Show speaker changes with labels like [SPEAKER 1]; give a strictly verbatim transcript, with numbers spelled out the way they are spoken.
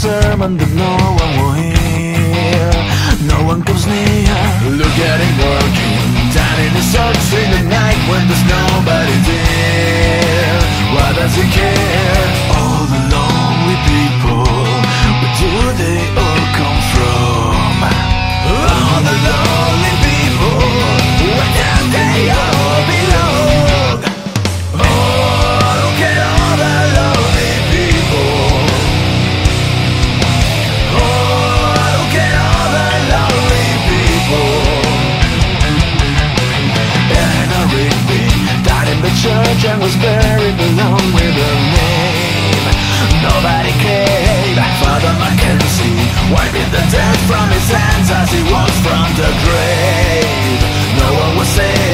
[SPEAKER 1] sermon that no one will hear. No one comes near. Look at him working, down in the socks in the night when there's nobody there. Why does he care? All the lonely people, where do they all come from? All the lonely people, where do they all belong? Oh, look at all the lonely people. Oh, look at all the lonely people. Eleanor Rigby died in the church and was buried along with her name. Nobody cared. Father Mackenzie wiping the dirt from his hands as he walked from the grave. No one was saved.